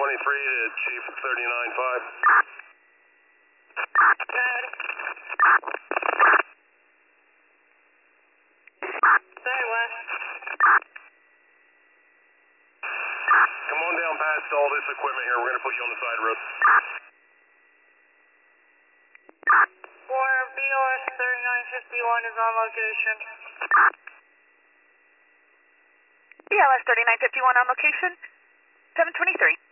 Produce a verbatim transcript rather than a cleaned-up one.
twenty-three to Chief thirty-nine five. Good. Sorry, what? Come on down past all this equipment here. We're going to put you on the side road. four B O S thirty-nine fifty-one is on location. B L S thirty-nine fifty-one on location, seven twenty-three.